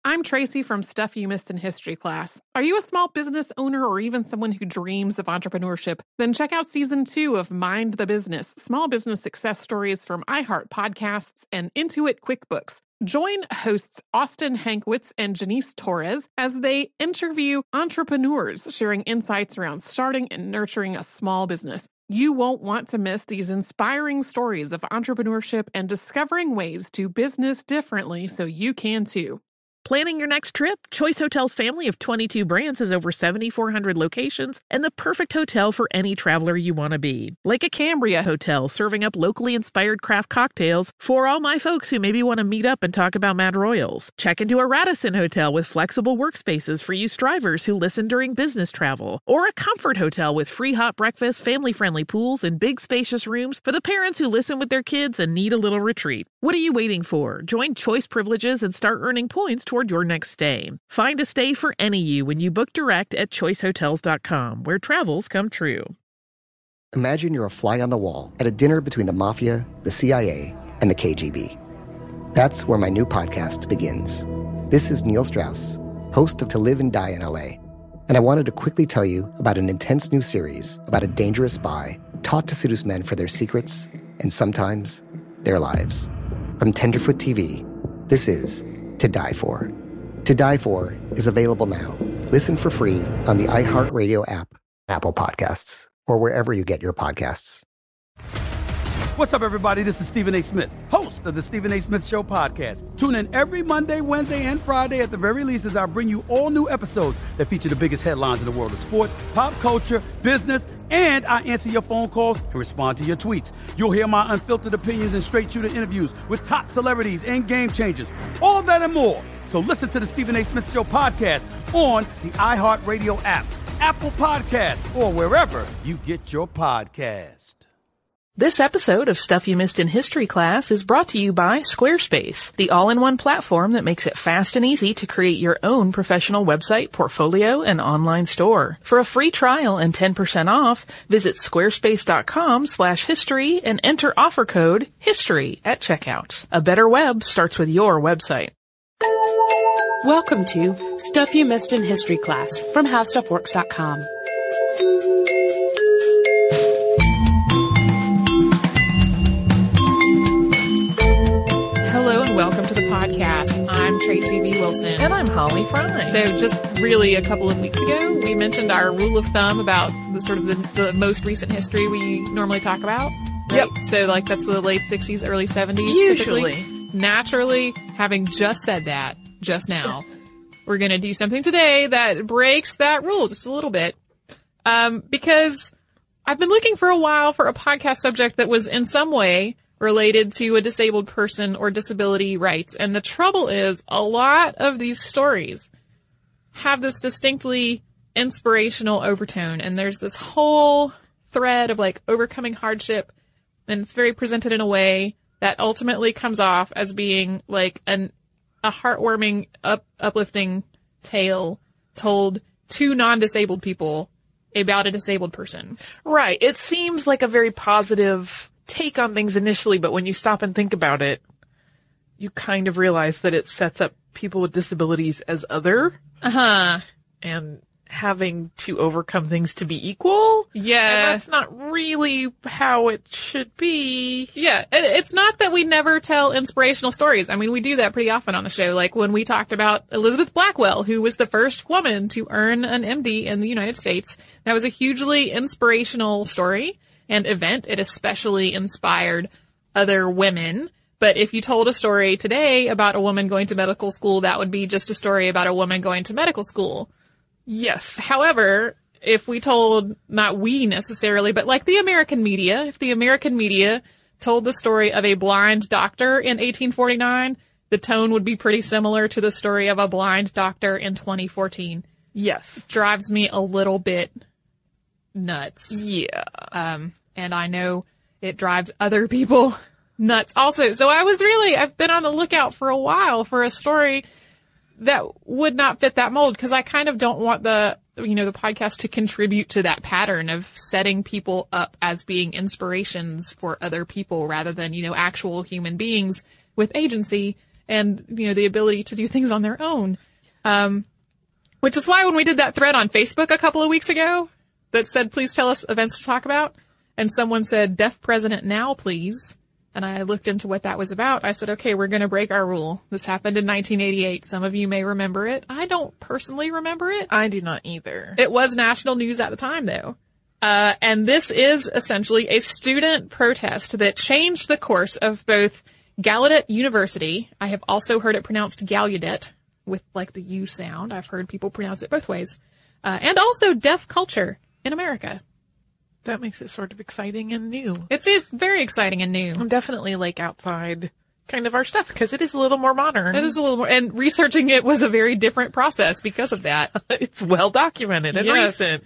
I'm Tracy from Stuff You Missed in History class. Are you a small business owner or even someone who dreams of entrepreneurship? Then check out Season 2 of Mind the Business, small business success stories from iHeart Podcasts and Intuit QuickBooks. Join hosts Austin Hankwitz and Janice Torres as they interview entrepreneurs sharing insights around starting and nurturing a small business. You won't want to miss these inspiring stories of entrepreneurship and discovering ways to business differently so you can too. Planning your next trip? Choice Hotels' family of 22 brands has over 7,400 locations and the perfect hotel for any traveler you want to be. Like a Cambria Hotel, serving up locally inspired craft cocktails for all my folks who maybe want to meet up and talk about Mad Royals. Check into a Radisson Hotel with flexible workspaces for you strivers who listen during business travel. Or a Comfort Hotel with free hot breakfast, family-friendly pools, and big spacious rooms for the parents who listen with their kids and need a little retreat. What are you waiting for? Join Choice Privileges and start earning points toward your next stay. Find a stay for any you when you book direct at choicehotels.com, where travels come true. Imagine you're a fly on the wall at a dinner between the Mafia, the CIA, and the KGB. That's where my new podcast begins. This is Neil Strauss, host of To Live and Die in LA, and I wanted to quickly tell you about an intense new series about a dangerous spy taught to seduce men for their secrets and sometimes their lives. From Tenderfoot TV, this is To Die For. To Die For is available now. Listen for free on the iHeartRadio app, Apple Podcasts, or wherever you get your podcasts. What's up, everybody? This is Stephen A. Smith, host of the Stephen A. Smith Show podcast. Tune in every Monday, Wednesday, and Friday at the very least as I bring you all new episodes that feature the biggest headlines in the world of sports, pop culture, business, and I answer your phone calls and respond to your tweets. You'll hear my unfiltered opinions and straight-shooter interviews with top celebrities and game changers. All of that and more. So listen to the Stephen A. Smith Show podcast on the iHeartRadio app, Apple Podcasts, or wherever you get your podcast. This episode of Stuff You Missed in History class is brought to you by Squarespace, the all-in-one platform that makes it fast and easy to create your own professional website, portfolio, and online store. For a free trial and 10% off, visit squarespace.com/history and enter offer code HISTORY at checkout. A better web starts with your website. Welcome to Stuff You Missed in History class from HowStuffWorks.com. Hello and welcome to the podcast. I'm Tracy V. Wilson. And I'm Holly Fry. So just really a couple of weeks ago, we mentioned our rule of thumb about the sort of the most recent history we normally talk about. Right? Yep. So like that's the late 60s, early 70s Usually. typically. Naturally, having just said that just now, we're going to do something today that breaks that rule just a little bit. Because I've been looking for a while for a podcast subject that was in some way related to a disabled person or disability rights. And the trouble is a lot of these stories have this distinctly inspirational overtone. And there's this whole thread of like overcoming hardship. And it's very presented in a way that ultimately comes off as being like a heartwarming, uplifting tale told to non-disabled people about a disabled person. Right. It seems like a very positive take on things initially, but when you stop and think about it, you kind of realize that it sets up people with disabilities as other. Uh-huh. And having to overcome things to be equal. Yeah. And that's not really how it should be. Yeah. It's not that we never tell inspirational stories. I mean, we do that pretty often on the show. Like when we talked about Elizabeth Blackwell, who was the first woman to earn an MD in the United States. That was a hugely inspirational story and event. It especially inspired other women. But if you told a story today about a woman going to medical school, that would be just a story about a woman going to medical school. Yes. However, if we told, not we necessarily, but like the American media, if the American media told the story of a blind doctor in 1849, the tone would be pretty similar to the story of a blind doctor in 2014. Yes. It drives me a little bit nuts. Yeah. And I know it drives other people nuts also. So I've been on the lookout for a while for a story that would not fit that mold, because I kind of don't want the podcast to contribute to that pattern of setting people up as being inspirations for other people rather than, actual human beings with agency and, the ability to do things on their own. Which is why when we did that thread on Facebook a couple of weeks ago that said, please tell us events to talk about, and someone said, deaf president now, please. And I looked into what that was about. I said, okay, we're going to break our rule. This happened in 1988. Some of you may remember it. I don't personally remember it. I do not either. It was national news at the time, though. And this is essentially a student protest that changed the course of both Gallaudet University. I have also heard it pronounced Gallaudet with like the U sound. I've heard people pronounce it both ways. And also deaf culture in America. That makes it sort of exciting and new. It is very exciting and new. I'm definitely like outside kind of our stuff because it is a little more modern. It is a little more, and researching it was a very different process because of that. It's well documented and Yes. recent.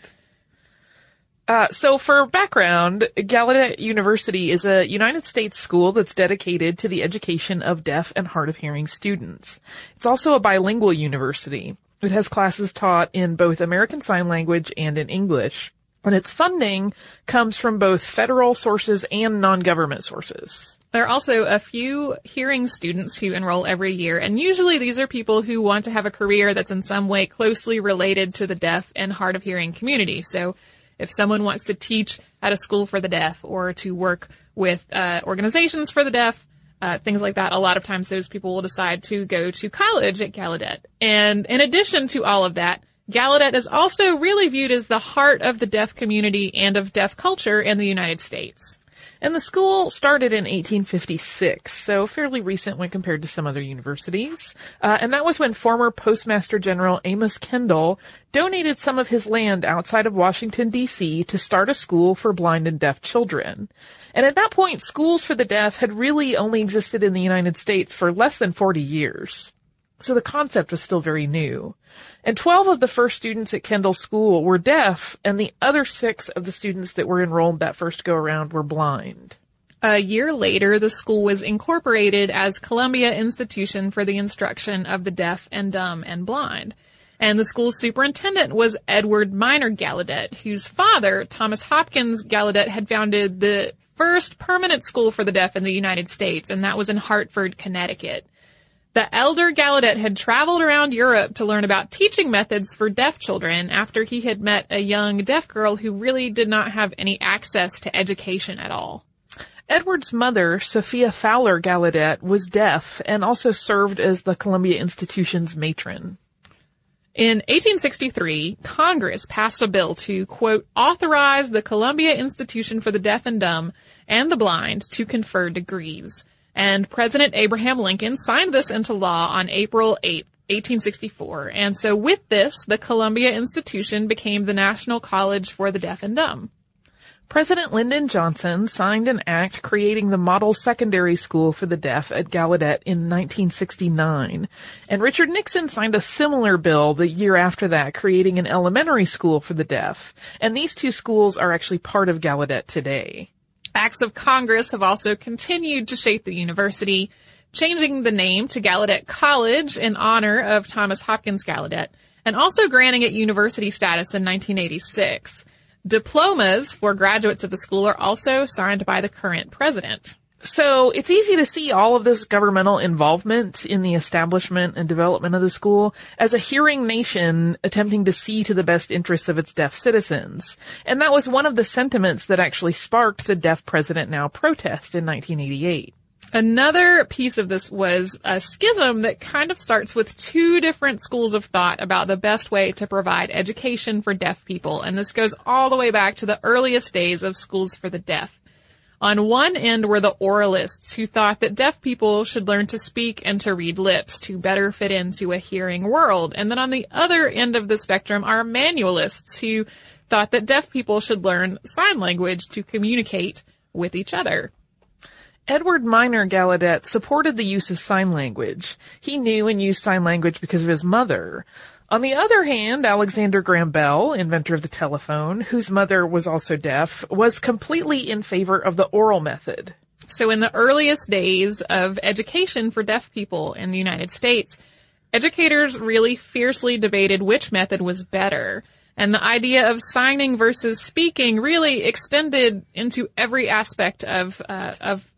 So for background, Gallaudet University is a United States school that's dedicated to the education of deaf and hard of hearing students. It's also a bilingual university. It has classes taught in both American Sign Language and in English. And its funding comes from both federal sources and non-government sources. There are also a few hearing students who enroll every year, and usually these are people who want to have a career that's in some way closely related to the deaf and hard of hearing community. So if someone wants to teach at a school for the deaf or to work with organizations for the deaf, things like that, a lot of times those people will decide to go to college at Gallaudet. And in addition to all of that, Gallaudet is also really viewed as the heart of the deaf community and of deaf culture in the United States. And the school started in 1856, so fairly recent when compared to some other universities. And that was when former Postmaster General Amos Kendall donated some of his land outside of Washington, D.C. to start a school for blind and deaf children. And at that point, schools for the deaf had really only existed in the United States for less than 40 years. So the concept was still very new. And 12 of the first students at Kendall School were deaf, and the other 6 of the students that were enrolled that first go-around were blind. A year later, the school was incorporated as Columbia Institution for the Instruction of the Deaf and Dumb and Blind. And the school's superintendent was Edward Minor Gallaudet, whose father, Thomas Hopkins Gallaudet, had founded the first permanent school for the deaf in the United States, and that was in Hartford, Connecticut. The elder Gallaudet had traveled around Europe to learn about teaching methods for deaf children after he had met a young deaf girl who really did not have any access to education at all. Edward's mother, Sophia Fowler Gallaudet, was deaf and also served as the Columbia Institution's matron. In 1863, Congress passed a bill to, quote, authorize the Columbia Institution for the Deaf and Dumb and the Blind to confer degrees. And President Abraham Lincoln signed this into law on April 8, 1864. And so with this, the Columbia Institution became the National College for the Deaf and Dumb. President Lyndon Johnson signed an act creating the Model Secondary School for the Deaf at Gallaudet in 1969. And Richard Nixon signed a similar bill the year after that, creating an elementary school for the deaf. And these two schools are actually part of Gallaudet today. Acts of Congress have also continued to shape the university, changing the name to Gallaudet College in honor of Thomas Hopkins Gallaudet, and also granting it university status in 1986. Diplomas for graduates of the school are also signed by the current president. So it's easy to see all of this governmental involvement in the establishment and development of the school as a hearing nation attempting to see to the best interests of its deaf citizens. And that was one of the sentiments that actually sparked the Deaf President Now protest in 1988. Another piece of this was a schism that kind of starts with two different schools of thought about the best way to provide education for deaf people. And this goes all the way back to the earliest days of schools for the deaf. On one end were the oralists who thought that deaf people should learn to speak and to read lips to better fit into a hearing world. And then on the other end of the spectrum are manualists who thought that deaf people should learn sign language to communicate with each other. Edward Minor Gallaudet supported the use of sign language. He knew and used sign language because of his mother. On the other hand, Alexander Graham Bell, inventor of the telephone, whose mother was also deaf, was completely in favor of the oral method. So in the earliest days of education for deaf people in the United States, educators really fiercely debated which method was better. And the idea of signing versus speaking really extended into every aspect of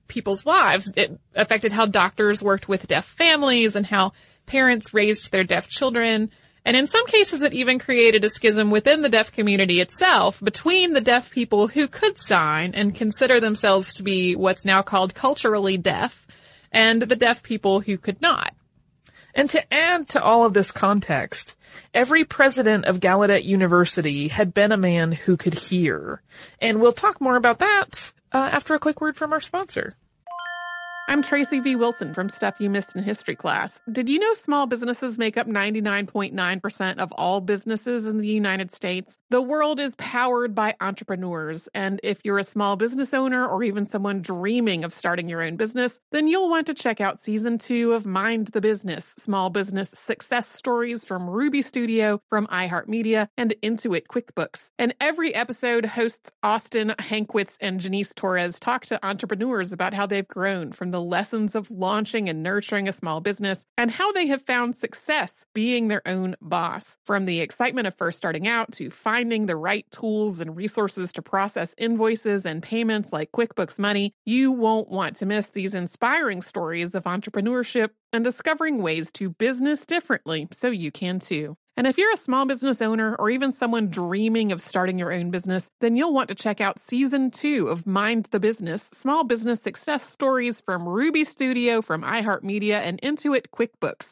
people's lives. It affected how doctors worked with deaf families and how parents raised their deaf children. And in some cases, it even created a schism within the deaf community itself between the deaf people who could sign and consider themselves to be what's now called culturally deaf and the deaf people who could not. And to add to all of this context, every president of Gallaudet University had been a man who could hear. And we'll talk more about that after a quick word from our sponsor. I'm Tracy V. Wilson from Stuff You Missed in History Class. Did you know small businesses make up 99.9% of all businesses in the United States? The world is powered by entrepreneurs, and if you're a small business owner or even someone dreaming of starting your own business, then you'll want to check out Season 2 of Mind the Business, Small Business Success Stories from Ruby Studio, from iHeartMedia, and Intuit QuickBooks. And every episode, hosts Austin Hankwitz and Janice Torres talk to entrepreneurs about how they've grown from the lessons of launching and nurturing a small business and how they have found success being their own boss. From the excitement of first starting out to finding the right tools and resources to process invoices and payments like QuickBooks Money, you won't want to miss these inspiring stories of entrepreneurship and discovering ways to business differently so you can too. And if you're a small business owner or even someone dreaming of starting your own business, then you'll want to check out Season 2 of Mind the Business, Small Business Success Stories from Ruby Studio, from iHeartMedia, and Intuit QuickBooks.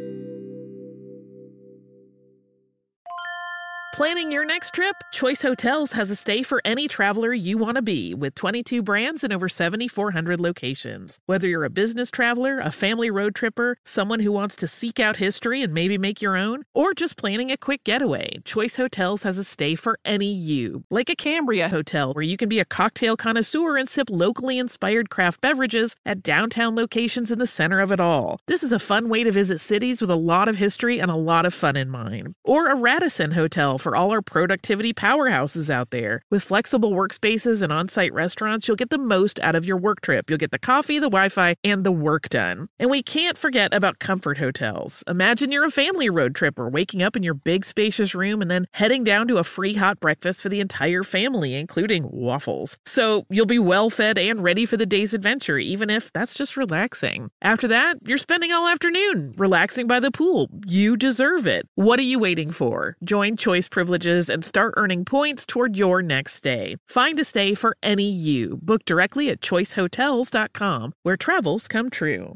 Planning your next trip? Choice Hotels has a stay for any traveler you want to be, with 22 brands and over 7,400 locations. Whether you're a business traveler, a family road tripper, someone who wants to seek out history and maybe make your own, or just planning a quick getaway, Choice Hotels has a stay for any you. Like a Cambria Hotel, where you can be a cocktail connoisseur and sip locally inspired craft beverages at downtown locations in the center of it all. This is a fun way to visit cities with a lot of history and a lot of fun in mind. Or a Radisson Hotel for all our productivity powerhouses out there. With flexible workspaces and on-site restaurants, you'll get the most out of your work trip. You'll get the coffee, the Wi-Fi, and the work done. And we can't forget about Comfort Hotels. Imagine you're a family road tripper, waking up in your big spacious room and then heading down to a free hot breakfast for the entire family, including waffles. So you'll be well fed and ready for the day's adventure, even if that's just relaxing. After that, you're spending all afternoon relaxing by the pool. You deserve it. What are you waiting for? Join Choice Privileges and start earning points toward your next stay. Find a stay for any you. Book directly at choicehotels.com, where travels come true.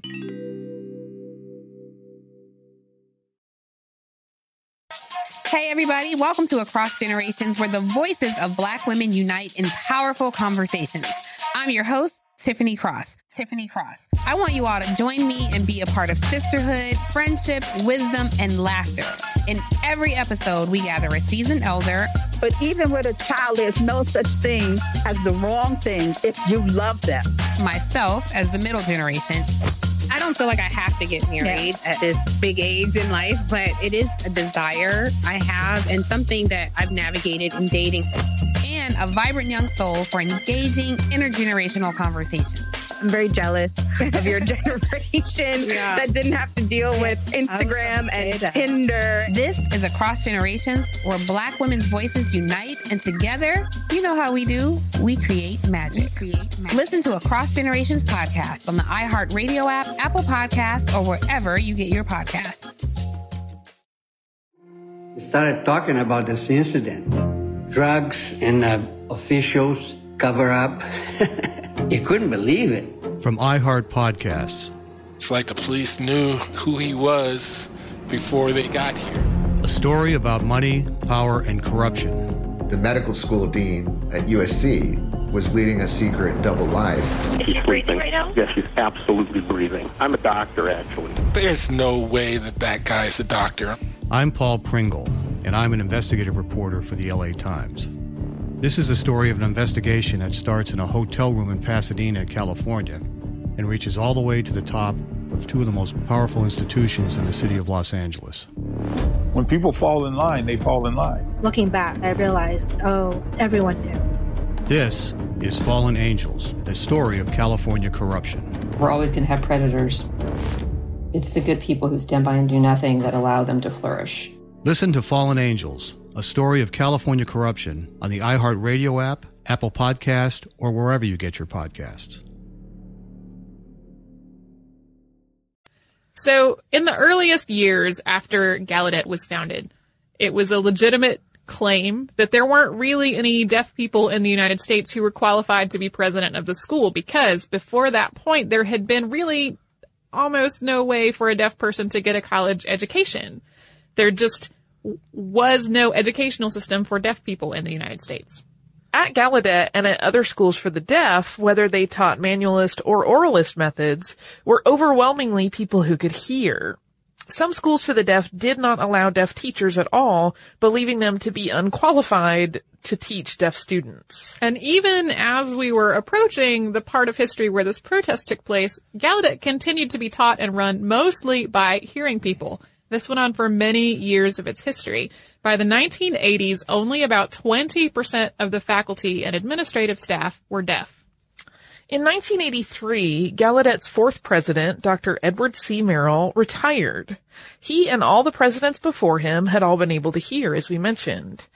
Hey everybody, welcome to Across Generations, where the voices of Black women unite in powerful conversations. I'm your host, Tiffany Cross. I want you all to join me and be a part of sisterhood, friendship, wisdom, and laughter. In every episode, we gather a seasoned elder. But even with a child, there's no such thing as the wrong thing if you love them. Myself, as the middle generation. I don't feel like I have to get married at this big age in life, but it is a desire I have and something that I've navigated in dating. And a vibrant young soul for engaging intergenerational conversations. I'm very jealous of your generation that didn't have to deal with Instagram and Tinder. This is Across Generations, where Black women's voices unite, and together, you know how we do, we create magic. Listen to Across Generations podcast on the iHeartRadio app, Apple Podcasts, or wherever you get your podcasts. We started talking about this incident. Drugs and officials cover up. You couldn't believe it. From iHeart Podcasts. It's like the police knew who he was before they got here. A story about money, power, and corruption. The medical school dean at USC was leading a secret double life. He's breathing right now? Yes, he's absolutely breathing. I'm a doctor, actually. There's no way that guy is a doctor. I'm Paul Pringle, and I'm an investigative reporter for the LA Times. This is the story of an investigation that starts in a hotel room in Pasadena, California, and reaches all the way to the top of two of the most powerful institutions in the city of Los Angeles. When people fall in line, they fall in line. Looking back, I realized, everyone knew. This is Fallen Angels, a story of California corruption. We're always going to have predators. It's the good people who stand by and do nothing that allow them to flourish. Listen to Fallen Angels, a story of California corruption on the iHeartRadio app, Apple Podcast, or wherever you get your podcasts. So in the earliest years after Gallaudet was founded, it was a legitimate claim that there weren't really any deaf people in the United States who were qualified to be president of the school, because before that point there had been really almost no way for a deaf person to get a college education. There just was no educational system for deaf people in the United States. At Gallaudet and at other schools for the deaf, whether they taught manualist or oralist methods, were overwhelmingly people who could hear. Some schools for the deaf did not allow deaf teachers at all, believing them to be unqualified to teach deaf students. And even as we were approaching the part of history where this protest took place, Gallaudet continued to be taught and run mostly by hearing people. This went on for many years of its history. By the 1980s, only about 20% of the faculty and administrative staff were deaf. In 1983, Gallaudet's fourth president, Dr. Edward C. Merrill, retired. He and all the presidents before him had all been able to hear, as we mentioned.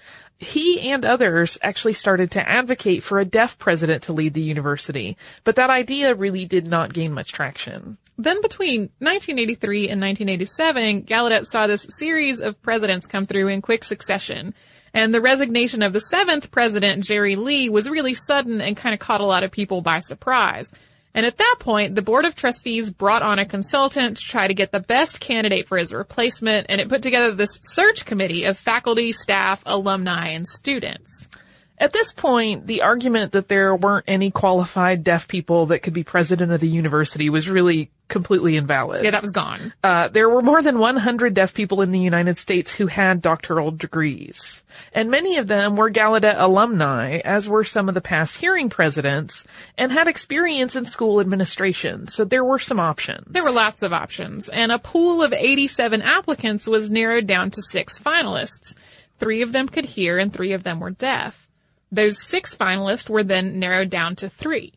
He and others actually started to advocate for a deaf president to lead the university, but that idea really did not gain much traction. Then between 1983 and 1987, Gallaudet saw this series of presidents come through in quick succession. And the resignation of the seventh president, Jerry Lee, was really sudden and kind of caught a lot of people by surprise. And at that point, the Board of Trustees brought on a consultant to try to get the best candidate for his replacement, and it put together this search committee of faculty, staff, alumni, and students. At this point, the argument that there weren't any qualified deaf people that could be president of the university was really completely invalid. Yeah, that was gone. There were more than 100 deaf people in the United States who had doctoral degrees. And many of them were Gallaudet alumni, as were some of the past hearing presidents, and had experience in school administration. So there were some options. There were lots of options. And a pool of 87 applicants was narrowed down to 6 finalists. 3 of them could hear and 3 of them were deaf. Those 6 finalists were then narrowed down to 3.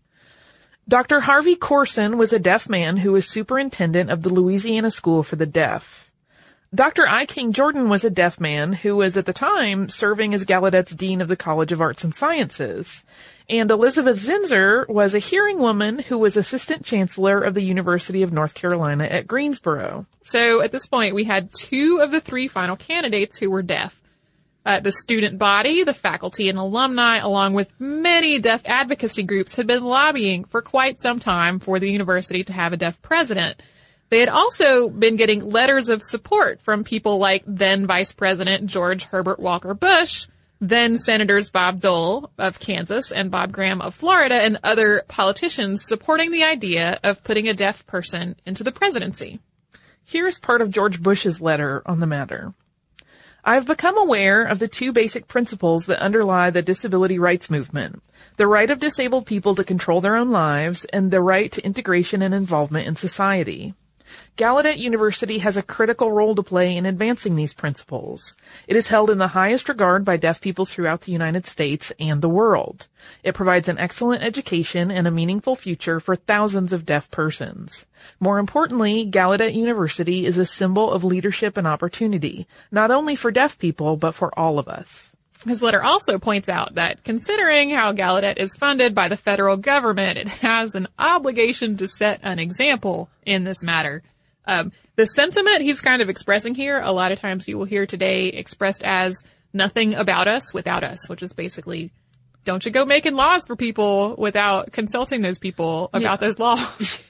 Dr. Harvey Corson was a deaf man who was superintendent of the Louisiana School for the Deaf. Dr. I. King Jordan was a deaf man who was at the time serving as Gallaudet's Dean of the College of Arts and Sciences. And Elizabeth Zinser was a hearing woman who was Assistant Chancellor of the University of North Carolina at Greensboro. So at this point, we had 2 of the 3 final candidates who were deaf. The student body, the faculty and alumni, along with many deaf advocacy groups, had been lobbying for quite some time for the university to have a deaf president. They had also been getting letters of support from people like then Vice President George Herbert Walker Bush, then Senators Bob Dole of Kansas and Bob Graham of Florida, and other politicians supporting the idea of putting a deaf person into the presidency. Here's part of George Bush's letter on the matter. I've become aware of the 2 basic principles that underlie the disability rights movement, the right of disabled people to control their own lives and the right to integration and involvement in society. Gallaudet University has a critical role to play in advancing these principles. It is held in the highest regard by deaf people throughout the United States and the world. It provides an excellent education and a meaningful future for thousands of deaf persons. More importantly, Gallaudet University is a symbol of leadership and opportunity, not only for deaf people, but for all of us. His letter also points out that considering how Gallaudet is funded by the federal government, it has an obligation to set an example in this matter. The sentiment he's kind of expressing here, a lot of times you will hear today expressed as nothing about us without us, which is basically, don't you go making laws for people without consulting those people about those laws.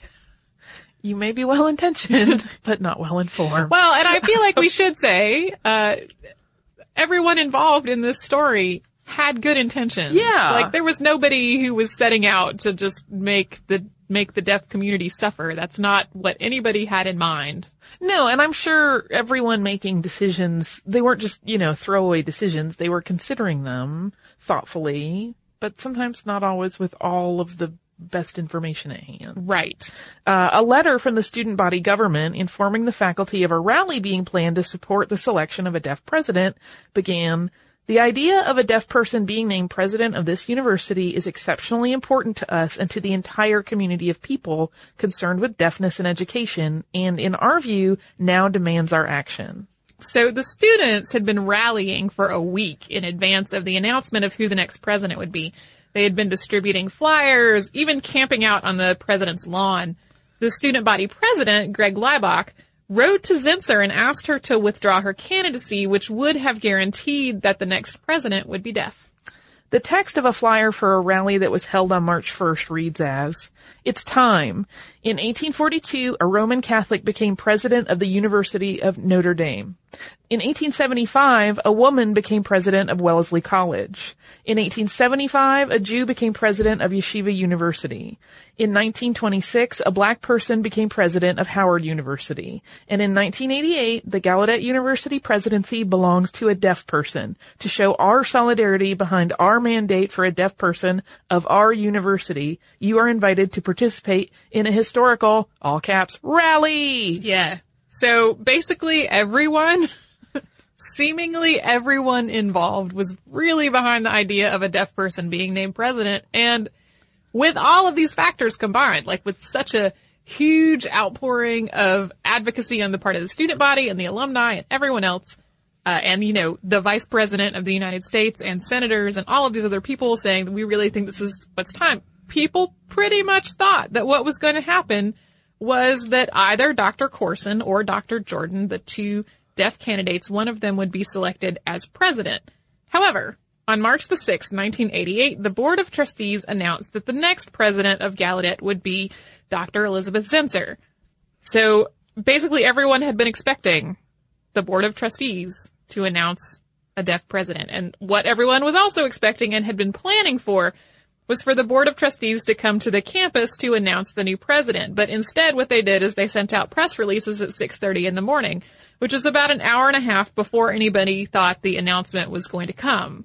You may be well-intentioned, but not well-informed. Well, and I feel like we should say, everyone involved in this story had good intentions. Yeah. Like there was nobody who was setting out to just make the deaf community suffer. That's not what anybody had in mind. No, and I'm sure everyone making decisions, they weren't just, throwaway decisions. They were considering them thoughtfully, but sometimes not always with all of the best information at hand. Right. A letter from the student body government informing the faculty of a rally being planned to support the selection of a deaf president began, "The idea of a deaf person being named president of this university is exceptionally important to us and to the entire community of people concerned with deafness and education, and in our view, now demands our action." So the students had been rallying for a week in advance of the announcement of who the next president would be. They had been distributing flyers, even camping out on the president's lawn. The student body president, Greg Leibach, wrote to Zinsser and asked her to withdraw her candidacy, which would have guaranteed that the next president would be deaf. The text of a flyer for a rally that was held on March 1st reads as, "It's time. In 1842, a Roman Catholic became president of the University of Notre Dame. In 1875, a woman became president of Wellesley College. In 1875, a Jew became president of Yeshiva University. In 1926, a black person became president of Howard University. And in 1988, the Gallaudet University presidency belongs to a deaf person. To show our solidarity behind our mandate for a deaf person of our university, you are invited to participate in a historical, all caps, rally." Yeah. So basically everyone, seemingly everyone involved was really behind the idea of a deaf person being named president. And with all of these factors combined, like with such a huge outpouring of advocacy on the part of the student body and the alumni and everyone else, and, you know, the vice president of the United States and senators and all of these other people saying that we really think this is what's time, people pretty much thought that what was going to happen was that either Dr. Corson or Dr. Jordan, the two deaf candidates, one of them would be selected as president. However, on March the 6th, 1988, the Board of Trustees announced that the next president of Gallaudet would be Dr. Elizabeth Zinsser. So basically everyone had been expecting the Board of Trustees to announce a deaf president. And what everyone was also expecting and had been planning for was for the Board of Trustees to come to the campus to announce the new president. But instead, what they did is they sent out press releases at 6:30 in the morning, which is about an hour and a half before anybody thought the announcement was going to come.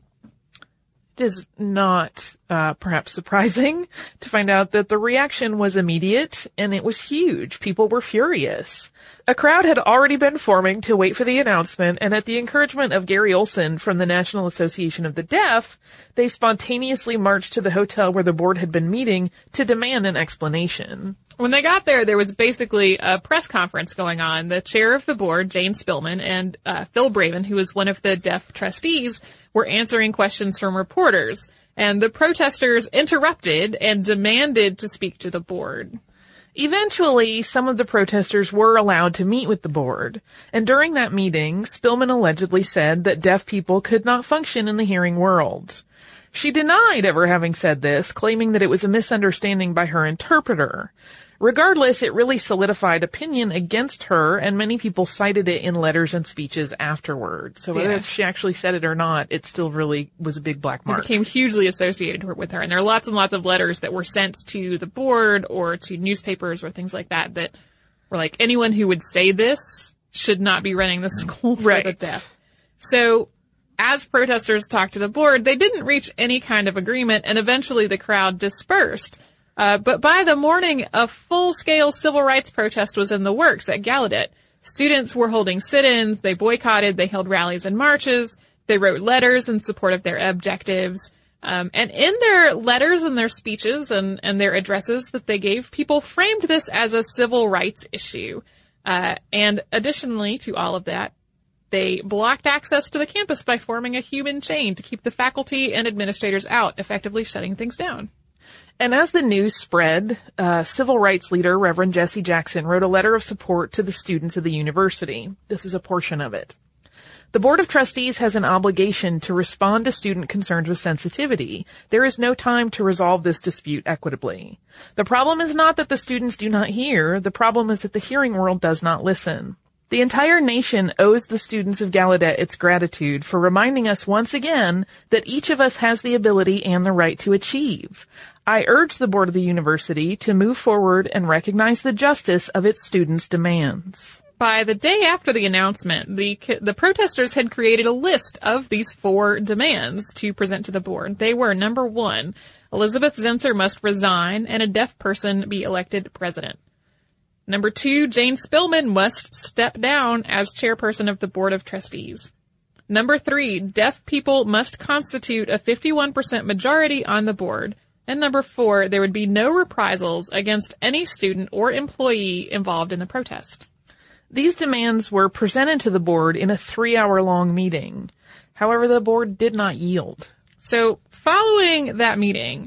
It is not perhaps surprising to find out that the reaction was immediate and it was huge. People were furious. A crowd had already been forming to wait for the announcement, and at the encouragement of Gary Olson from the National Association of the Deaf, they spontaneously marched to the hotel where the board had been meeting to demand an explanation. When they got there was basically a press conference going on. The chair of the board, Jane Spillman, and Phil Braven, who was one of the deaf trustees, were answering questions from reporters. And the protesters interrupted and demanded to speak to the board. Eventually, some of the protesters were allowed to meet with the board. And during that meeting, Spillman allegedly said that deaf people could not function in the hearing world. She denied ever having said this, claiming that it was a misunderstanding by her interpreter. Regardless, it really solidified opinion against her, and many people cited it in letters and speeches afterward. So whether she actually said it or not, it still really was a big black mark. It became hugely associated with her. And there are lots and lots of letters that were sent to the board or to newspapers or things like that that were like, anyone who would say this should not be running the school for the deaf. So as protesters talked to the board, they didn't reach any kind of agreement, and eventually the crowd dispersed. But by the morning, a full-scale civil rights protest was in the works at Gallaudet. Students were holding sit-ins, they boycotted, they held rallies and marches, they wrote letters in support of their objectives. And in their letters and their speeches and their addresses that they gave, people framed this as a civil rights issue. And additionally to all of that, they blocked access to the campus by forming a human chain to keep the faculty and administrators out, effectively shutting things down. And as the news spread, civil rights leader Reverend Jesse Jackson wrote a letter of support to the students of the university. This is a portion of it. The Board of Trustees has an obligation to respond to student concerns with sensitivity. There is no time to resolve this dispute equitably. The problem is not that the students do not hear. The problem is that the hearing world does not listen. The entire nation owes the students of Gallaudet its gratitude for reminding us once again that each of us has the ability and the right to achieve. I urge the board of the university to move forward and recognize the justice of its students' demands. By the day after the announcement, the protesters had created a list of these 4 demands to present to the board. They were, number 1, Elizabeth Zinsser must resign and a deaf person be elected president. Number 2, Jane Spillman must step down as chairperson of the Board of Trustees. Number 3, deaf people must constitute a 51% majority on the board. And number 4, there would be no reprisals against any student or employee involved in the protest. These demands were presented to the board in a 3-hour-long meeting. However, the board did not yield. So following that meeting,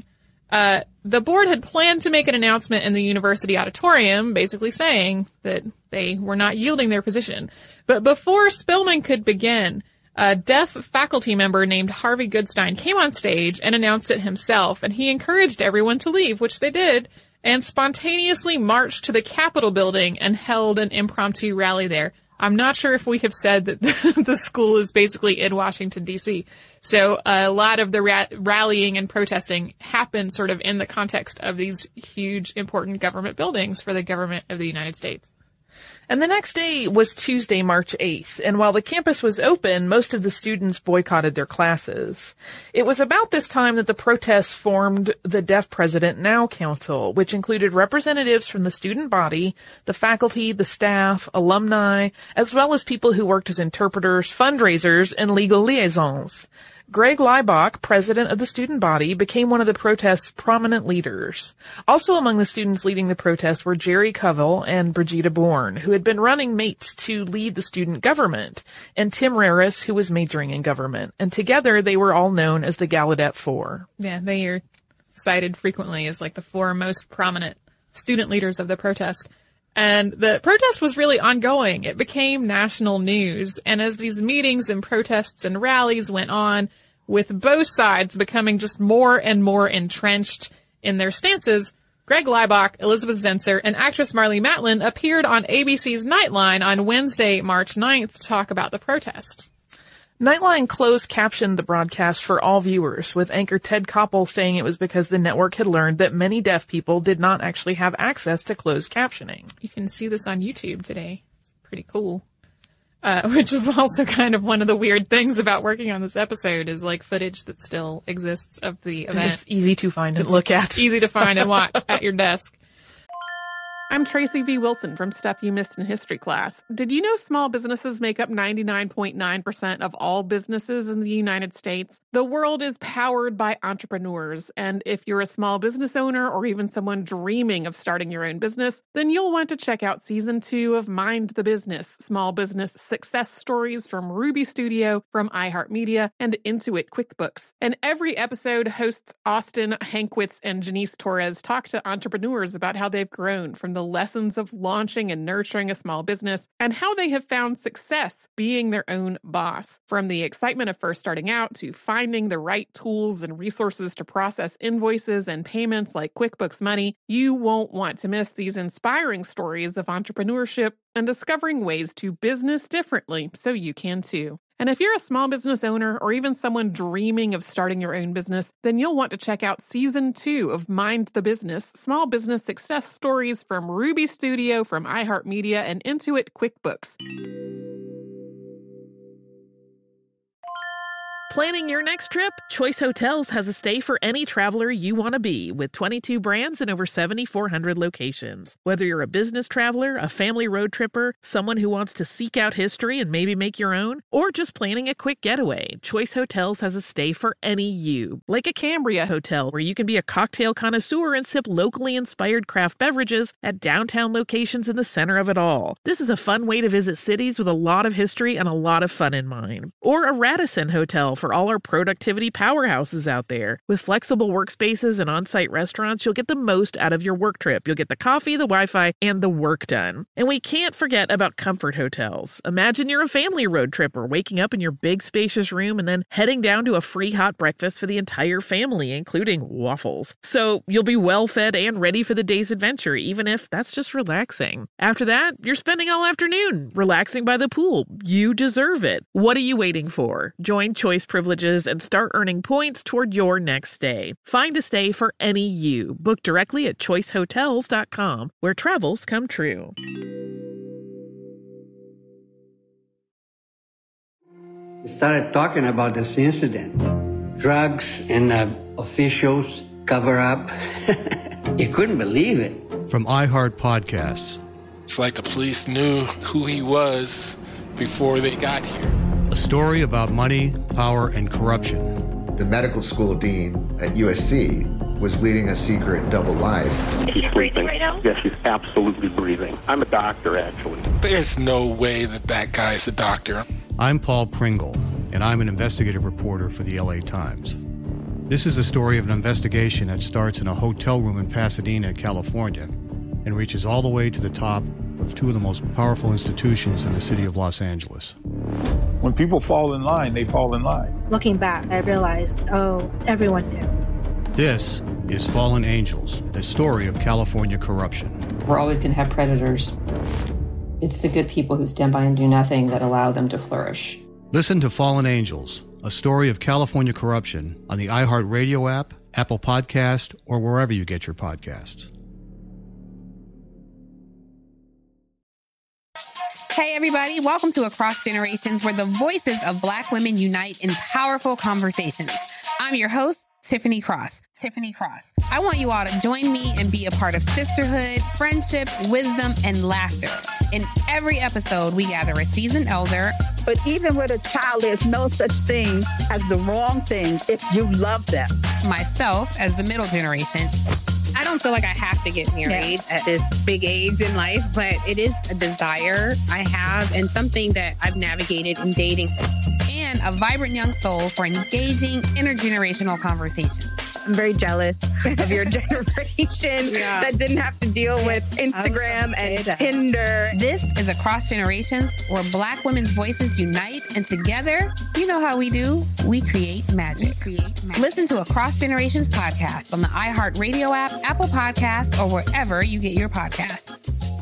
The board had planned to make an announcement in the university auditorium, basically saying that they were not yielding their position. But before Spillman could begin, a deaf faculty member named Harvey Goodstein came on stage and announced it himself, and he encouraged everyone to leave, which they did, and spontaneously marched to the Capitol building and held an impromptu rally there. I'm not sure if we have said that the school is basically in Washington, D.C. So a lot of the rallying and protesting happened sort of in the context of these huge, important government buildings for the government of the United States. And the next day was Tuesday, March 8th, and while the campus was open, most of the students boycotted their classes. It was about this time that the protests formed the Deaf President Now Council, which included representatives from the student body, the faculty, the staff, alumni, as well as people who worked as interpreters, fundraisers, and legal liaisons. Greg Leibach, president of the student body, became one of the protest's prominent leaders. Also among the students leading the protest were Jerry Covell and Brigida Bourne, who had been running mates to lead the student government, and Tim Raris, who was majoring in government. And together they were all known as the Gallaudet Four. Yeah, they are cited frequently as like the four most prominent student leaders of the protest. And the protest was really ongoing. It became national news. And as these meetings and protests and rallies went on, with both sides becoming just more and more entrenched in their stances, Greg Leibach, Elizabeth Zenser, and actress Marlee Matlin appeared on ABC's Nightline on Wednesday, March 9th to talk about the protest. Nightline closed captioned the broadcast for all viewers, with anchor Ted Koppel saying it was because the network had learned that many deaf people did not actually have access to closed captioning. You can see this on YouTube today. It's pretty cool. Which is also kind of one of the weird things about working on this episode is like footage that still exists of the event. It's easy to find and look at. Easy to find and watch at your desk. I'm Tracy V. Wilson from Stuff You Missed in History Class. Did you know small businesses make up 99.9% of all businesses in the United States? The world is powered by entrepreneurs, and if you're a small business owner or even someone dreaming of starting your own business, then you'll want to check out Season 2 of Mind the Business, Small Business Success Stories from Ruby Studio, from iHeartMedia, and Intuit QuickBooks. And every episode, hosts Austin Hankwitz and Janice Torres talk to entrepreneurs about how they've grown from the lessons of launching and nurturing a small business and how they have found success being their own boss. From the excitement of first starting out to finding the right tools and resources to process invoices and payments like QuickBooks Money, you won't want to miss these inspiring stories of entrepreneurship and discovering ways to business differently so you can too. And if you're a small business owner or even someone dreaming of starting your own business, then you'll want to check out Season 2 of Mind the Business, Small Business Success Stories from Ruby Studio, from iHeartMedia, and Intuit QuickBooks. Planning your next trip? Choice Hotels has a stay for any traveler you want to be, with 22 brands and over 7,400 locations. Whether you're a business traveler, a family road tripper, someone who wants to seek out history and maybe make your own, or just planning a quick getaway, Choice Hotels has a stay for any you. Like a Cambria Hotel, where you can be a cocktail connoisseur and sip locally inspired craft beverages at downtown locations in the center of it all. This is a fun way to visit cities with a lot of history and a lot of fun in mind. Or a Radisson Hotel for all our productivity powerhouses out there. With flexible workspaces and on-site restaurants, you'll get the most out of your work trip. You'll get the coffee, the Wi-Fi, and the work done. And we can't forget about Comfort Hotels. Imagine you're a family road tripper, waking up in your big spacious room and then heading down to a free hot breakfast for the entire family, including waffles. So you'll be well fed and ready for the day's adventure, even if that's just relaxing. After that, you're spending all afternoon relaxing by the pool. You deserve it. What are you waiting for? Join Choice Privileges and start earning points toward your next stay. Find a stay for any you. Book directly at choicehotels.com, where travels come true. We started talking about this incident. Drugs and officials cover up. You couldn't believe it. From iHeart Podcasts. It's like the police knew who he was before they got here. A story about money, power, and corruption. The medical school dean at USC was leading a secret double life. She's sleeping right now? Yes, she's absolutely breathing. I'm a doctor, actually. There's no way that guy is a doctor. I'm Paul Pringle, and I'm an investigative reporter for the LA Times. This is the story of an investigation that starts in a hotel room in Pasadena, California, and reaches all the way to the top of two of the most powerful institutions in the city of Los Angeles. When people fall in line, they fall in line. Looking back, I realized, everyone knew. This is Fallen Angels, the story of California corruption. We're always going to have predators. It's the good people who stand by and do nothing that allow them to flourish. Listen to Fallen Angels, a story of California corruption on the iHeartRadio app, Apple Podcast, or wherever you get your podcasts. Hey everybody, welcome to Across Generations, where the voices of Black women unite in powerful conversations. I'm your host, Tiffany Cross. I want you all to join me and be a part of sisterhood, friendship, wisdom, and laughter. In every episode, we gather a seasoned elder. But even with a child, there's no such thing as the wrong thing if you love them. Myself as the middle generation. I don't feel like I have to get married at this big age in life, but it is a desire I have and something that I've navigated in dating. And a vibrant young soul for engaging intergenerational conversations. I'm very jealous of your generation that didn't have to deal with Instagram and Tinder. This is Across Generations, where Black women's voices unite, and together, you know how we do, we create magic. Listen to Across Generations podcast on the iHeartRadio app, Apple Podcasts, or wherever you get your podcasts.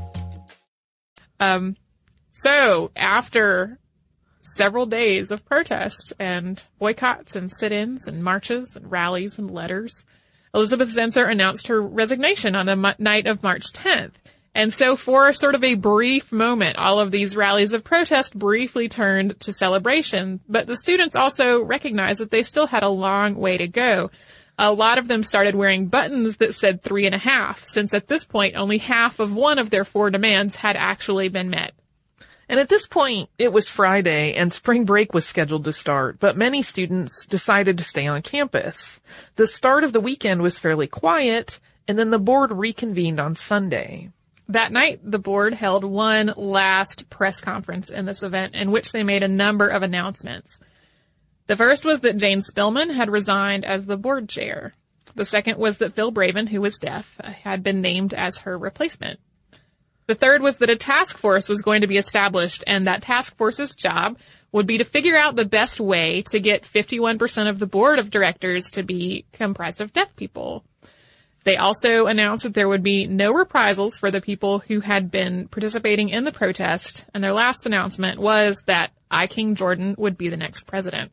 So after several days of protest and boycotts and sit-ins and marches and rallies and letters, Elizabeth Zentzer announced her resignation on the night of March 10th. And so for sort of a brief moment, all of these rallies of protest briefly turned to celebration. But the students also recognized that they still had a long way to go. A lot of them started wearing buttons that said 3.5, since at this point only half of one of their 4 demands had actually been met. And at this point, it was Friday and spring break was scheduled to start, but many students decided to stay on campus. The start of the weekend was fairly quiet, and then the board reconvened on Sunday. That night, the board held one last press conference in this event in which they made a number of announcements. The first was that Jane Spillman had resigned as the board chair. The second was that Phil Braven, who was deaf, had been named as her replacement. The third was that a task force was going to be established, and that task force's job would be to figure out the best way to get 51% of the board of directors to be comprised of deaf people. They also announced that there would be no reprisals for the people who had been participating in the protest, and their last announcement was that I. King Jordan would be the next president.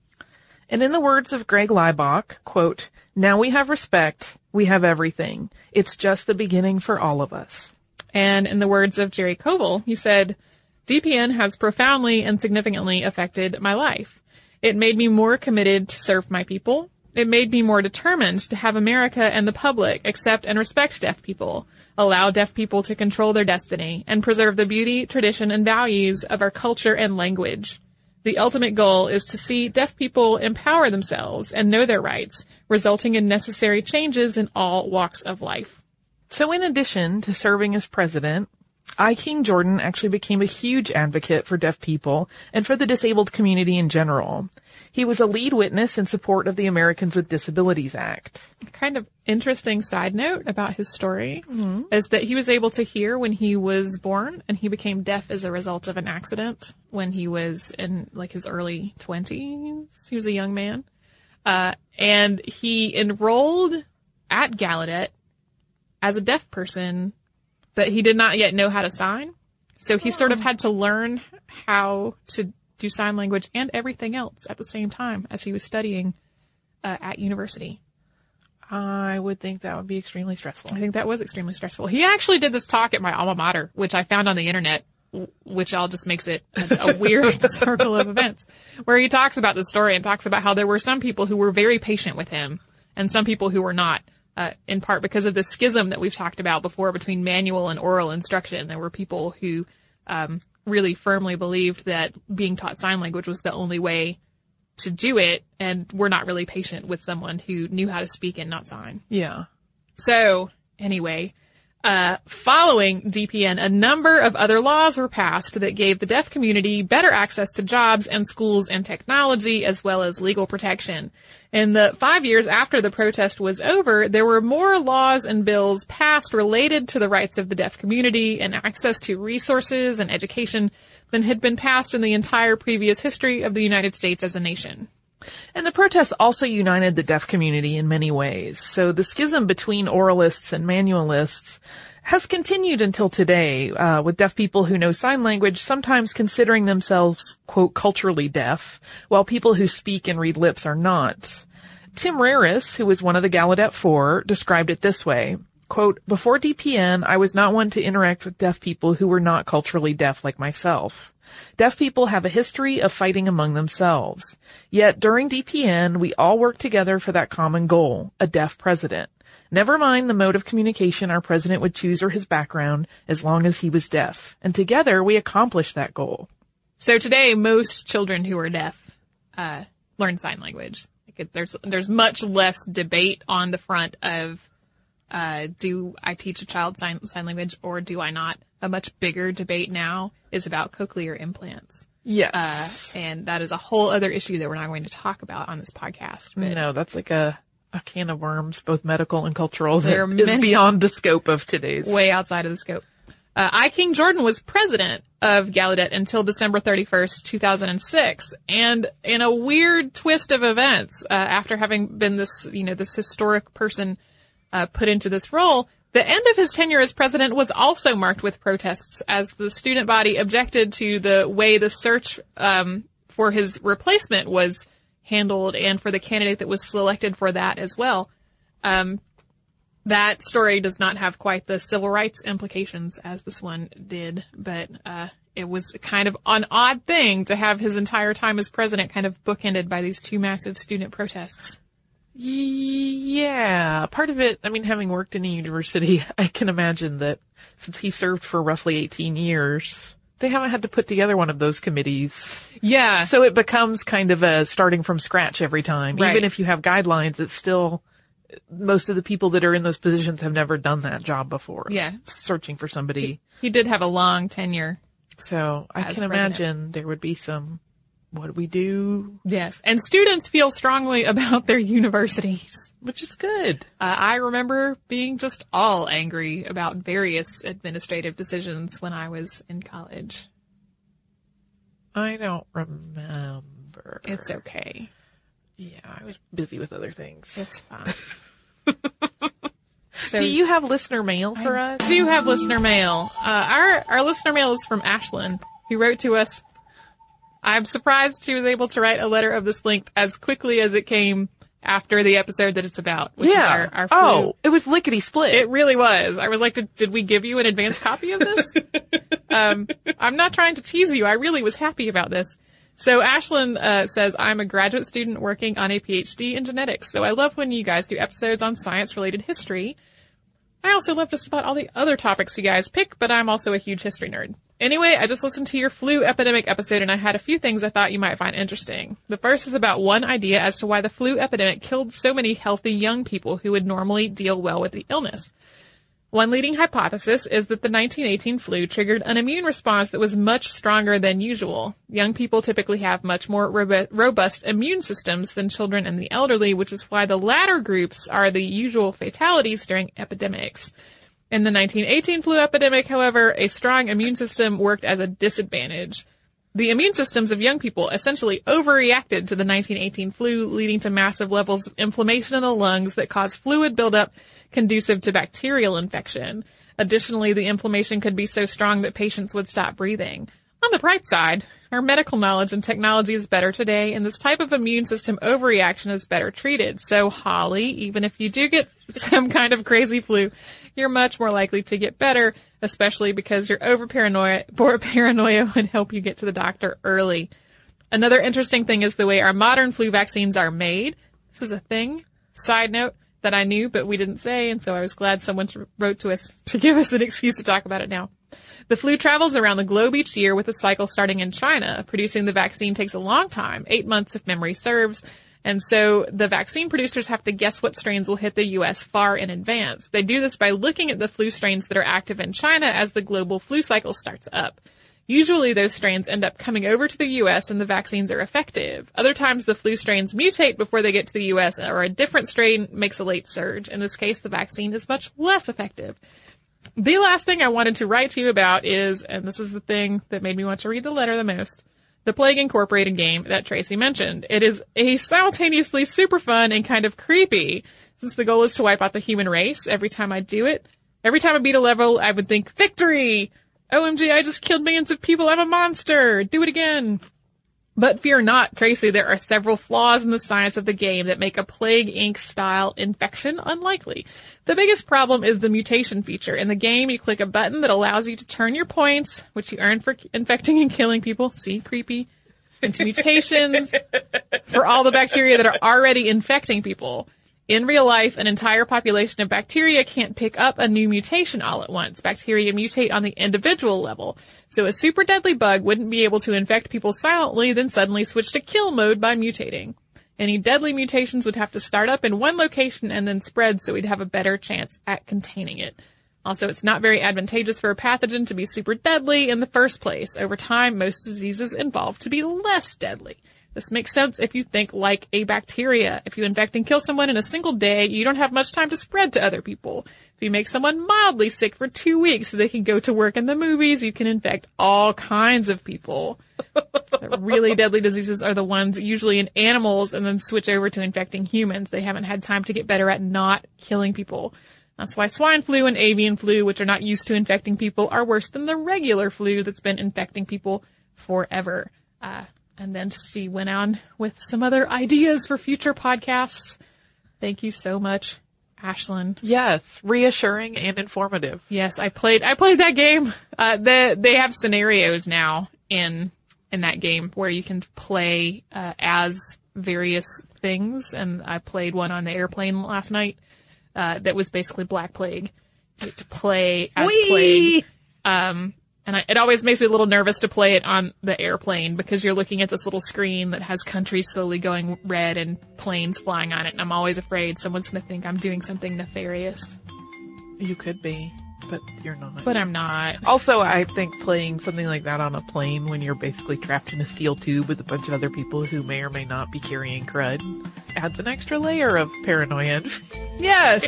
And in the words of Greg Leibach, quote, "Now we have respect, we have everything. It's just the beginning for all of us." And in the words of Jerry Koval, he said, "DPN has profoundly and significantly affected my life. It made me more committed to serve my people. It made me more determined to have America and the public accept and respect deaf people, allow deaf people to control their destiny, and preserve the beauty, tradition, and values of our culture and language. The ultimate goal is to see deaf people empower themselves and know their rights, resulting in necessary changes in all walks of life." So in addition to serving as president, I. King Jordan actually became a huge advocate for deaf people and for the disabled community in general. He was a lead witness in support of the Americans with Disabilities Act. A kind of interesting side note about his story is that he was able to hear when he was born, and he became deaf as a result of an accident when he was in like his early 20s. He was a young man. And he enrolled at Gallaudet as a deaf person, but he did not yet know how to sign. So he sort of had to learn how to do sign language and everything else at the same time as he was studying at university. I would think that would be extremely stressful. I think that was extremely stressful. He actually did this talk at my alma mater, which I found on the internet, which all just makes it a weird circle of events, where he talks about the story and talks about how there were some people who were very patient with him and some people who were not. In part because of the schism that we've talked about before between manual and oral instruction. There were people who really firmly believed that being taught sign language was the only way to do it, and were not really patient with someone who knew how to speak and not sign. Yeah. So, anyway, Following DPN, a number of other laws were passed that gave the deaf community better access to jobs and schools and technology, as well as legal protection. In the 5 years after the protest was over, there were more laws and bills passed related to the rights of the deaf community and access to resources and education than had been passed in the entire previous history of the United States as a nation. And the protests also united the deaf community in many ways. So the schism between oralists and manualists has continued until today, with deaf people who know sign language sometimes considering themselves, quote, culturally deaf, while people who speak and read lips are not. Tim Raris, who was one of the Gallaudet Four, described it this way. Quote, before DPN, I was not one to interact with deaf people who were not culturally deaf like myself. Deaf people have a history of fighting among themselves. Yet during DPN, we all worked together for that common goal, a deaf president. Never mind the mode of communication our president would choose or his background, as long as he was deaf. And together, we accomplished that goal. So today, most children who are deaf learn sign language. There's much less debate on the front of do I teach a child sign language or do I not? A much bigger debate now is about cochlear implants. Yes. And that is a whole other issue that we're not going to talk about on this podcast. But no, that's like a can of worms, both medical and cultural, that is beyond the scope of today's. Way outside of the scope. I. King Jordan was president of Gallaudet until December 31st, 2006. And in a weird twist of events, after having been this historic person put into this role, the end of his tenure as president was also marked with protests as the student body objected to the way the search for his replacement was handled and for the candidate that was selected for that as well. That story does not have quite the civil rights implications as this one did, but it was kind of an odd thing to have his entire time as president kind of bookended by these two massive student protests. Yeah, part of it, having worked in a university, I can imagine that since he served for roughly 18 years, they haven't had to put together one of those committees. Yeah. So it becomes kind of a starting from scratch every time. Right. Even if you have guidelines, it's still, most of the people that are in those positions have never done that job before. Yeah. Searching for somebody. He did have a long tenure. So I can imagine there would be some, what do we do? Yes. And students feel strongly about their universities. Which is good. I remember being just all angry about various administrative decisions when I was in college. I don't remember. It's okay. Yeah, I was busy with other things. It's fine. So, do you have listener mail for us? I do have listener mail. Our listener mail is from Ashlyn, who wrote to us. I'm surprised she was able to write a letter of this length as quickly as it came after the episode that it's about, which is our flu. Oh, it was lickety split. It really was. I was like, did we give you an advance copy of this? I'm not trying to tease you. I really was happy about this. So Ashlyn says, I'm a graduate student working on a PhD in genetics, so I love when you guys do episodes on science-related history. I also love just about all the other topics you guys pick, but I'm also a huge history nerd. Anyway, I just listened to your flu epidemic episode and I had a few things I thought you might find interesting. The first is about one idea as to why the flu epidemic killed so many healthy young people who would normally deal well with the illness. One leading hypothesis is that the 1918 flu triggered an immune response that was much stronger than usual. Young people typically have much more robust immune systems than children and the elderly, which is why the latter groups are the usual fatalities during epidemics. In the 1918 flu epidemic, however, a strong immune system worked as a disadvantage. The immune systems of young people essentially overreacted to the 1918 flu, leading to massive levels of inflammation in the lungs that caused fluid buildup conducive to bacterial infection. Additionally, the inflammation could be so strong that patients would stop breathing. On the bright side, our medical knowledge and technology is better today, and this type of immune system overreaction is better treated. So, Holly, even if you do get some kind of crazy flu, you're much more likely to get better, especially because your paranoia would help you get to the doctor early. Another interesting thing is the way our modern flu vaccines are made. This is a thing. Side note that I knew, but we didn't say, and so I was glad someone wrote to us to give us an excuse to talk about it now. The flu travels around the globe each year with a cycle starting in China. Producing the vaccine takes a long time, 8 months if memory serves. And so the vaccine producers have to guess what strains will hit the U.S. far in advance. They do this by looking at the flu strains that are active in China as the global flu cycle starts up. Usually those strains end up coming over to the U.S. and the vaccines are effective. Other times the flu strains mutate before they get to the U.S. or a different strain makes a late surge. In this case, the vaccine is much less effective. The last thing I wanted to write to you about is, and this is the thing that made me want to read the letter the most, the Plague Incorporated game that Tracy mentioned. It is a simultaneously super fun and kind of creepy, since the goal is to wipe out the human race. Every time I do it, every time I beat a level, I would think, victory! OMG, I just killed millions of people, I'm a monster! Do it again! But fear not, Tracy, there are several flaws in the science of the game that make a Plague Inc.-style infection unlikely. The biggest problem is the mutation feature. In the game, you click a button that allows you to turn your points, which you earn for infecting and killing people, see, creepy, into mutations for all the bacteria that are already infecting people. In real life, an entire population of bacteria can't pick up a new mutation all at once. Bacteria mutate on the individual level. So a super deadly bug wouldn't be able to infect people silently, then suddenly switch to kill mode by mutating. Any deadly mutations would have to start up in one location and then spread, so we'd have a better chance at containing it. Also, it's not very advantageous for a pathogen to be super deadly in the first place. Over time, most diseases evolve to be less deadly. This makes sense if you think like a bacteria. If you infect and kill someone in a single day, you don't have much time to spread to other people. If you make someone mildly sick for 2 weeks so they can go to work in the movies, you can infect all kinds of people. The really deadly diseases are the ones usually in animals and then switch over to infecting humans. They haven't had time to get better at not killing people. That's why swine flu and avian flu, which are not used to infecting people, are worse than the regular flu that's been infecting people forever. And then she went on with some other ideas for future podcasts. Thank you so much, Ashlyn. Yes, reassuring and informative. Yes, I played that game. They have scenarios now in that game where you can play as various things, and I played one on the airplane last night that was basically Black Plague. You get to play as Plague. And it always makes me a little nervous to play it on the airplane because you're looking at this little screen that has countries slowly going red and planes flying on it. And I'm always afraid someone's going to think I'm doing something nefarious. You could be, but you're not. But I'm not. Also, I think playing something like that on a plane when you're basically trapped in a steel tube with a bunch of other people who may or may not be carrying crud adds an extra layer of paranoia. Yes.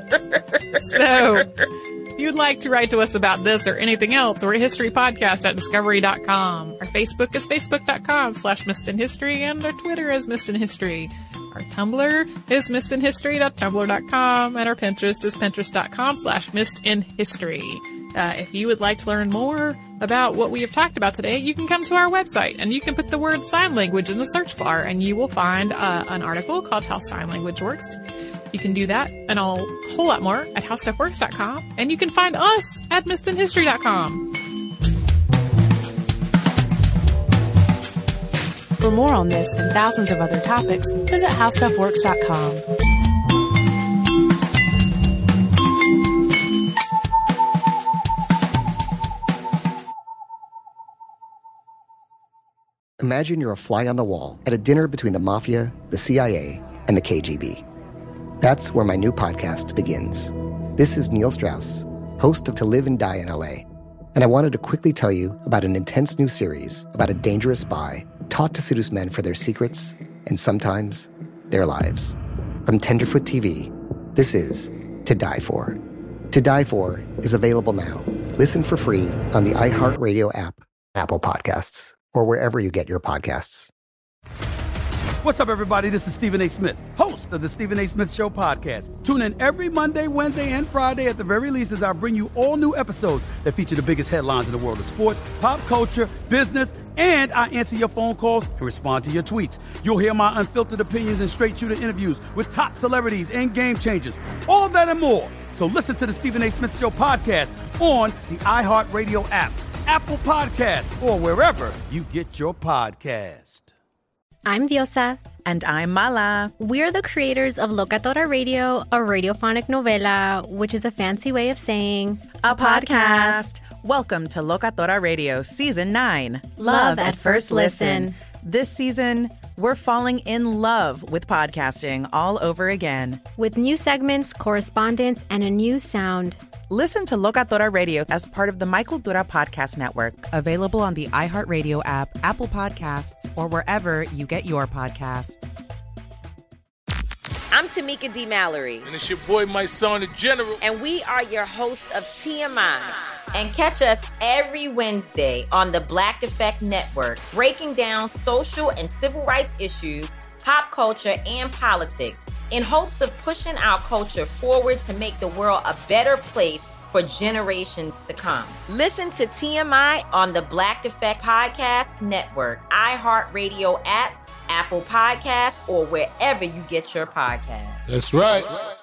So, if you'd like to write to us about this or anything else, we're historypodcast@discovery.com. Our Facebook is facebook.com/missedinhistory, and our Twitter is missedinhistory. Our Tumblr is missedinhistory.tumblr.com, and our Pinterest is pinterest.com/missedinhistory. If you would like to learn more about what we have talked about today, you can come to our website and you can put the word sign language in the search bar and you will find an article called How Sign Language Works. You can do that and a whole lot more at howstuffworks.com, and you can find us at missedinhistory.com. For more on this and thousands of other topics, visit howstuffworks.com. Imagine you're a fly on the wall at a dinner between the mafia, the CIA, and the KGB. That's where my new podcast begins. This is Neil Strauss, host of To Live and Die in LA, and I wanted to quickly tell you about an intense new series about a dangerous spy taught to seduce men for their secrets and sometimes their lives. From Tenderfoot TV, this is To Die For. To Die For is available now. Listen for free on the iHeartRadio app, Apple Podcasts, or wherever you get your podcasts. What's up, everybody? This is Stephen A. Smith, host of the Stephen A. Smith Show podcast. Tune in every Monday, Wednesday, and Friday at the very least as I bring you all new episodes that feature the biggest headlines in the world of sports, pop culture, business, and I answer your phone calls and respond to your tweets. You'll hear my unfiltered opinions and straight-shooter interviews with top celebrities and game changers. All of that and more. So listen to the Stephen A. Smith Show podcast on the iHeartRadio app, Apple Podcasts, or wherever you get your podcast. I'm Diosa. And I'm Mala. We're the creators of Locatora Radio, a radiophonic novela, which is a fancy way of saying a podcast. Welcome to Locatora Radio Season 9. Love at First Listen. This season, we're falling in love with podcasting all over again. With new segments, correspondence, and a new sound. Listen to Locatora Radio as part of the My Cultura Podcast Network. Available on the iHeartRadio app, Apple Podcasts, or wherever you get your podcasts. I'm Tamika D. Mallory. And it's your boy, my son, the General. And we are your hosts of TMI. And catch us every Wednesday on the Black Effect Network, breaking down social and civil rights issues, pop culture, and politics in hopes of pushing our culture forward to make the world a better place for generations to come. Listen to TMI on the Black Effect Podcast Network, iHeartRadio app, Apple Podcasts, or wherever you get your podcasts. That's right.